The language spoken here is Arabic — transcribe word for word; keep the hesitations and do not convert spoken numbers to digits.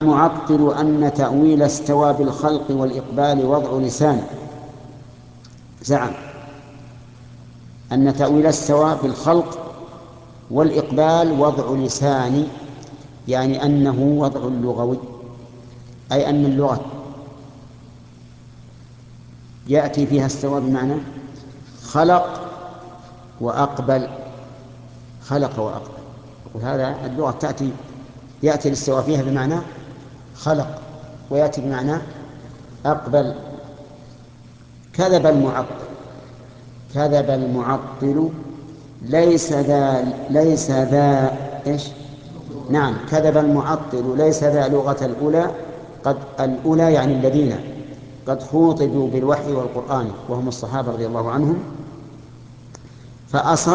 المعطل أن تأويل استوى بالخلق والإقبال وضع لسان. زعم أن تأويل استوى بالخلق والإقبال وضع لسان، يعني أنه وضع لغوي، أي أن اللغة يأتي فيها استوى بمعنى خلق وأقبل. خلق وأقبل، يقول هذا اللغة تأتي يأتي الاستواء فيها بمعنى خلق ويأتي بمعنى أقبل. كذب المعطل كذب المعطل ليس ذا ليس ذا إيش نعم كذب المعطل ليس ذا لغة الأولى. قد الأولى يعني الذين قد خوطبوا بالوحي والقرآن وهم الصحابة رضي الله عنهم، فأصاب